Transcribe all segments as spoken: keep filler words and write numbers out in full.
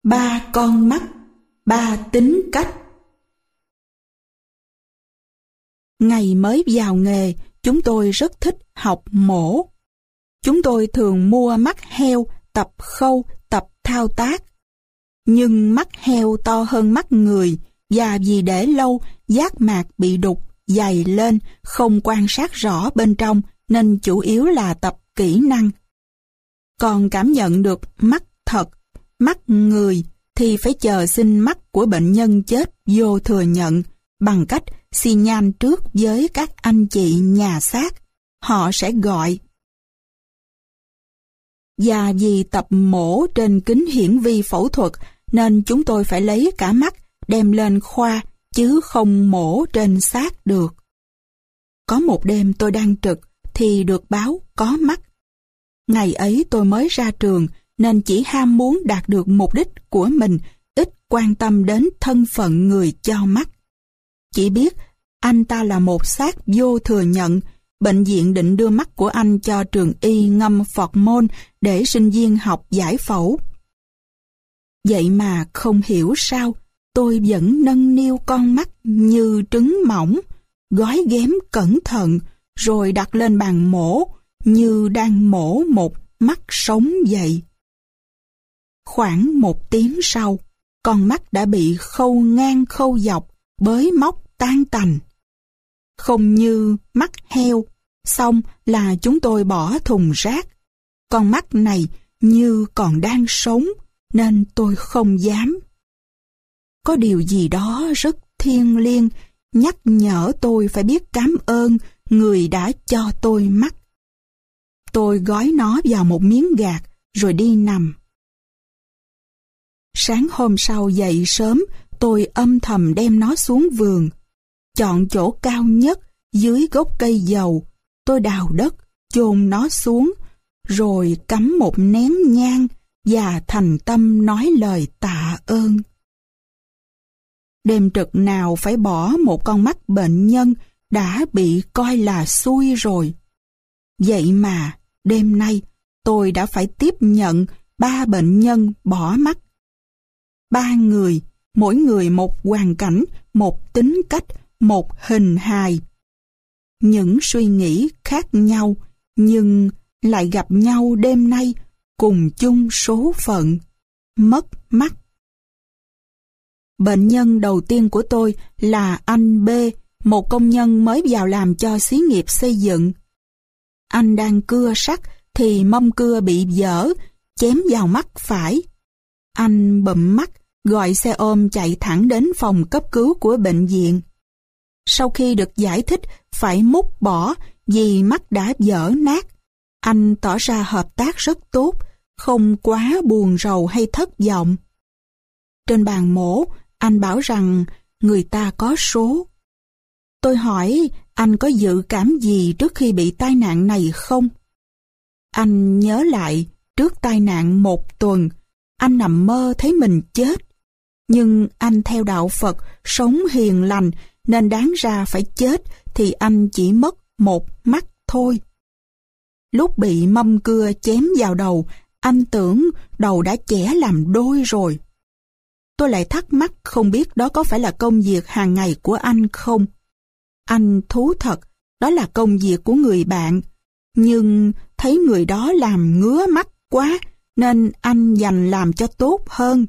Ba con mắt, ba tính cách. Ngày mới vào nghề, chúng tôi rất thích học mổ. Chúng tôi thường mua mắt heo, tập khâu, tập thao tác. Nhưng mắt heo to hơn mắt người, và vì để lâu, giác mạc bị đục, dày lên, không quan sát rõ bên trong, nên chủ yếu là tập kỹ năng. Còn cảm nhận được mắt thật, mắt người, thì phải chờ xin mắt của bệnh nhân chết vô thừa nhận bằng cách xi nhan trước với các anh chị nhà xác. Họ sẽ gọi. Và vì tập mổ trên kính hiển vi phẫu thuật nên chúng tôi phải lấy cả mắt đem lên khoa chứ không mổ trên xác được. Có một đêm tôi đang trực thì được báo có mắt. Ngày ấy tôi mới ra trường nên chỉ ham muốn đạt được mục đích của mình, ít quan tâm đến thân phận người cho mắt. Chỉ biết anh ta là một xác vô thừa nhận, bệnh viện định đưa mắt của anh cho trường y ngâm phọt môn để sinh viên học giải phẫu. Vậy mà không hiểu sao, tôi vẫn nâng niu con mắt như trứng mỏng, gói ghém cẩn thận, rồi đặt lên bàn mổ, như đang mổ một mắt sống vậy. Khoảng một tiếng sau, con mắt đã bị khâu ngang khâu dọc, bới móc tan tành. Không như mắt heo, xong là chúng tôi bỏ thùng rác. Con mắt này như còn đang sống, nên tôi không dám. Có điều gì đó rất thiêng liêng nhắc nhở tôi phải biết cảm ơn người đã cho tôi mắt. Tôi gói nó vào một miếng gạc rồi đi nằm. Sáng hôm sau dậy sớm, tôi âm thầm đem nó xuống vườn. Chọn chỗ cao nhất dưới gốc cây dầu, tôi đào đất, chôn nó xuống, rồi cắm một nén nhang và thành tâm nói lời tạ ơn. Đêm trực nào phải bỏ một con mắt bệnh nhân đã bị coi là xui rồi. Vậy mà đêm nay tôi đã phải tiếp nhận ba bệnh nhân bỏ mắt. Ba người, mỗi người một hoàn cảnh, một tính cách, một hình hài. Những suy nghĩ khác nhau, nhưng lại gặp nhau đêm nay, cùng chung số phận, mất mắt. Bệnh nhân đầu tiên của tôi là anh B, một công nhân mới vào làm cho xí nghiệp xây dựng. Anh đang cưa sắt thì mâm cưa bị vỡ, chém vào mắt phải. Anh bụm mắt, gọi xe ôm chạy thẳng đến phòng cấp cứu của bệnh viện. Sau khi được giải thích phải múc bỏ vì mắt đã vỡ nát, anh tỏ ra hợp tác rất tốt, không quá buồn rầu hay thất vọng. Trên bàn mổ, anh bảo rằng người ta có số. Tôi hỏi anh có dự cảm gì trước khi bị tai nạn này không? Anh nhớ lại trước tai nạn một tuần, anh nằm mơ thấy mình chết. Nhưng anh theo đạo Phật, sống hiền lành, nên đáng ra phải chết thì anh chỉ mất một mắt thôi. Lúc bị mâm cưa chém vào đầu, anh tưởng đầu đã chẻ làm đôi rồi. Tôi lại thắc mắc không biết đó có phải là công việc hàng ngày của anh không? Anh thú thật, đó là công việc của người bạn, nhưng thấy người đó làm ngứa mắt quá, nên anh dành làm cho tốt hơn.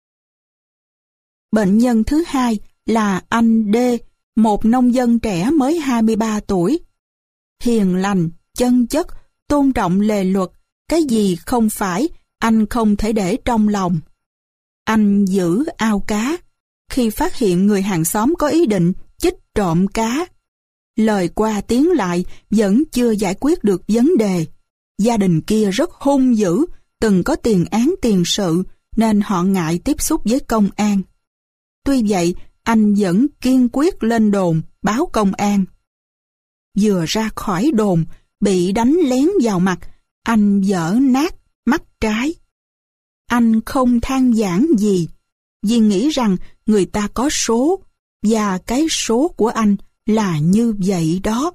Bệnh nhân thứ hai là anh D, một nông dân trẻ mới hai mươi ba tuổi. Hiền lành, chân chất, tôn trọng lề luật, cái gì không phải, anh không thể để trong lòng. Anh giữ ao cá, khi phát hiện người hàng xóm có ý định chích trộm cá. Lời qua tiếng lại vẫn chưa giải quyết được vấn đề. Gia đình kia rất hung dữ, từng có tiền án tiền sự, nên họ ngại tiếp xúc với công an. Tuy vậy, anh vẫn kiên quyết lên đồn, báo công an. Vừa ra khỏi đồn, bị đánh lén vào mặt, anh vỡ nát mắt trái. Anh không than vãn gì, vì nghĩ rằng người ta có số, và cái số của anh là như vậy đó.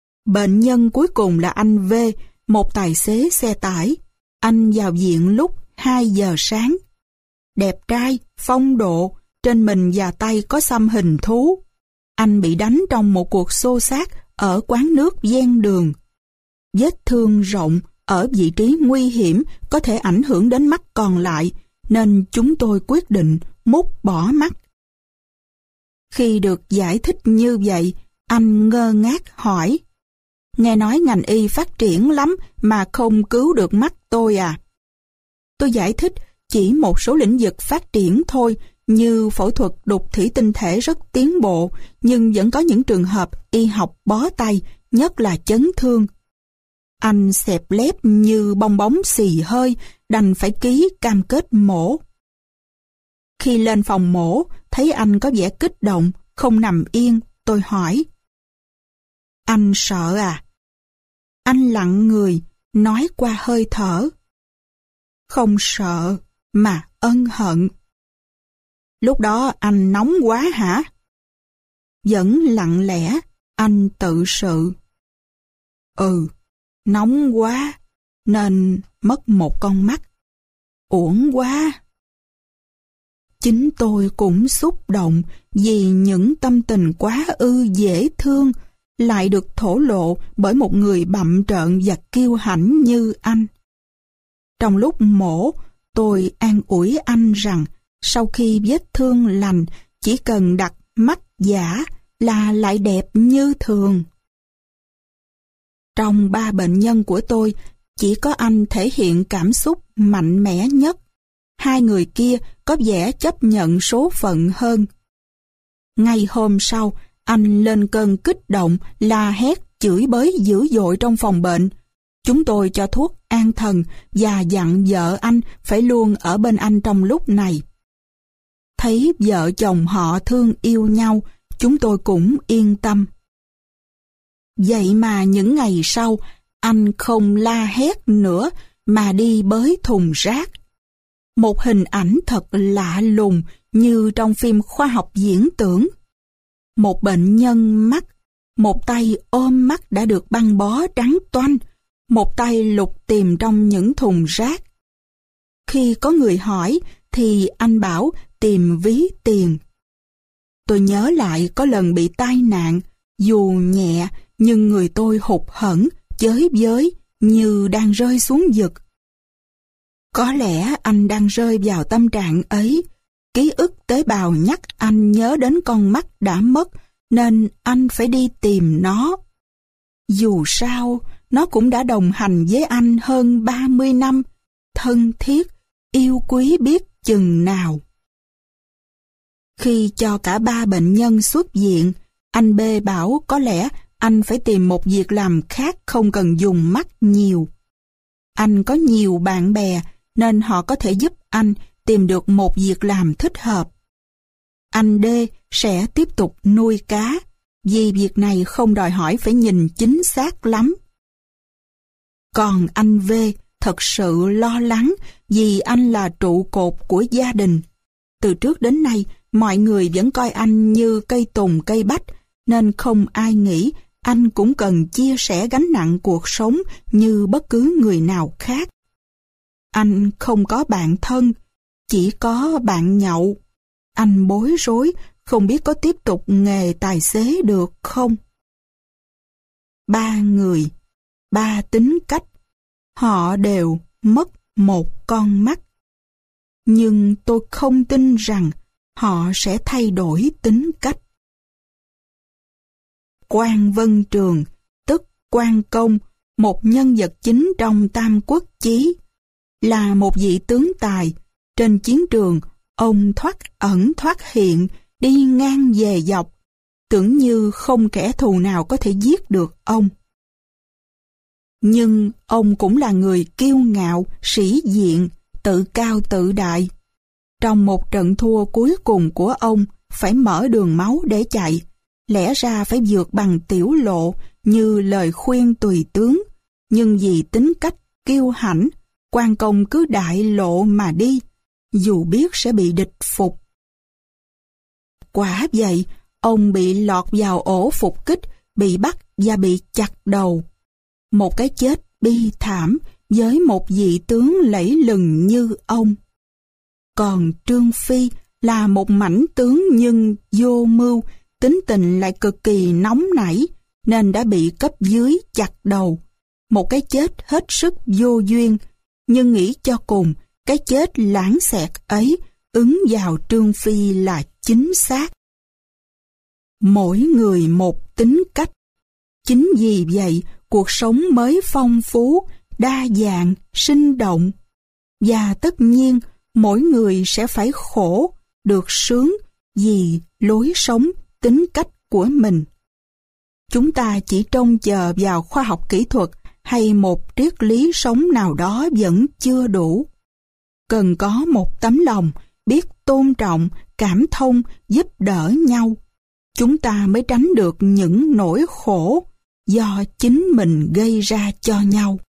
Bệnh nhân cuối cùng là anh V, một tài xế xe tải. Anh vào viện lúc hai giờ sáng. Đẹp trai, phong độ, trên mình và tay có xăm hình thú. Anh bị đánh trong một cuộc xô xát ở quán nước ven đường. Vết thương rộng ở vị trí nguy hiểm có thể ảnh hưởng đến mắt còn lại, nên chúng tôi quyết định mút bỏ mắt. Khi được giải thích như vậy, anh ngơ ngác hỏi: "Nghe nói ngành y phát triển lắm mà không cứu được mắt tôi à?" Tôi giải thích chỉ một số lĩnh vực phát triển thôi, như phẫu thuật đục thủy tinh thể rất tiến bộ, nhưng vẫn có những trường hợp y học bó tay, nhất là chấn thương. Anh xẹp lép như bong bóng xì hơi, đành phải ký cam kết mổ. Khi lên phòng mổ, thấy anh có vẻ kích động, không nằm yên, tôi hỏi: "Anh sợ à?" Anh lặng người, nói qua hơi thở: "Không sợ, mà ân hận." "Lúc đó anh nóng quá hả?" Vẫn lặng lẽ, anh tự sự: "Ừ, nóng quá, nên mất một con mắt. Uổng quá." Chính tôi cũng xúc động vì những tâm tình quá ư dễ thương lại được thổ lộ bởi một người bặm trợn và kiêu hãnh như anh. Trong lúc mổ, tôi an ủi anh rằng sau khi vết thương lành, chỉ cần đặt mắt giả là lại đẹp như thường. Trong ba bệnh nhân của tôi, chỉ có anh thể hiện cảm xúc mạnh mẽ nhất. Hai người kia có vẻ chấp nhận số phận hơn. Ngay hôm sau, anh lên cơn kích động, la hét, chửi bới dữ dội trong phòng bệnh. Chúng tôi cho thuốc an thần và dặn vợ anh phải luôn ở bên anh trong lúc này. Thấy vợ chồng họ thương yêu nhau, chúng tôi cũng yên tâm. Vậy mà những ngày sau, anh không la hét nữa mà đi bới thùng rác. Một hình ảnh thật lạ lùng như trong phim khoa học viễn tưởng. Một bệnh nhân mắt, một tay ôm mắt đã được băng bó trắng toanh, một tay lục tìm trong những thùng rác. Khi có người hỏi thì anh bảo tìm ví tiền. Tôi nhớ lại có lần bị tai nạn, dù nhẹ nhưng người tôi hụt hẫng, chới với như đang rơi xuống vực. Có lẽ anh đang rơi vào tâm trạng ấy. Ký ức tế bào nhắc anh nhớ đến con mắt đã mất, nên anh phải đi tìm nó. Dù sao, nó cũng đã đồng hành với anh hơn ba mươi năm, thân thiết, yêu quý biết chừng nào. Khi cho cả ba bệnh nhân xuất viện, anh B bảo có lẽ anh phải tìm một việc làm khác không cần dùng mắt nhiều. Anh có nhiều bạn bè nên họ có thể giúp anh tìm được một việc làm thích hợp. Anh D sẽ tiếp tục nuôi cá, vì việc này không đòi hỏi phải nhìn chính xác lắm. Còn anh V thật sự lo lắng vì anh là trụ cột của gia đình. Từ trước đến nay, mọi người vẫn coi anh như cây tùng cây bách, nên không ai nghĩ anh cũng cần chia sẻ gánh nặng cuộc sống như bất cứ người nào khác. Anh không có bạn thân, chỉ có bạn nhậu. Anh bối rối, không biết có tiếp tục nghề tài xế được không. Ba người, ba tính cách, họ đều mất một con mắt. Nhưng tôi không tin rằng họ sẽ thay đổi tính cách. Quan Vân Trường, tức Quan Công, một nhân vật chính trong Tam Quốc Chí, là một vị tướng tài. Trên chiến trường, ông thoát ẩn thoát hiện, đi ngang về dọc, tưởng như không kẻ thù nào có thể giết được ông. Nhưng ông cũng là người kiêu ngạo, sĩ diện, tự cao tự đại. Trong một trận thua cuối cùng của ông, phải mở đường máu để chạy, lẽ ra phải vượt bằng tiểu lộ như lời khuyên tùy tướng, nhưng vì tính cách kiêu hãnh, Quan Công cứ đại lộ mà đi, dù biết sẽ bị địch phục. Quả vậy, ông bị lọt vào ổ phục kích, bị bắt và bị chặt đầu. Một cái chết bi thảm với một vị tướng lẫy lừng như ông. Còn Trương Phi là một mãnh tướng nhưng vô mưu, tính tình lại cực kỳ nóng nảy, nên đã bị cấp dưới chặt đầu. Một cái chết hết sức vô duyên, nhưng nghĩ cho cùng, cái chết lãng xẹt ấy ứng vào Trương Phi là chính xác. Mỗi người một tính cách. Chính vì vậy, cuộc sống mới phong phú, đa dạng, sinh động. Và tất nhiên, mỗi người sẽ phải khổ, được sướng vì lối sống, tính cách của mình. Chúng ta chỉ trông chờ vào khoa học kỹ thuật hay một triết lý sống nào đó vẫn chưa đủ. Cần có một tấm lòng, biết tôn trọng, cảm thông, giúp đỡ nhau. Chúng ta mới tránh được những nỗi khổ do chính mình gây ra cho nhau.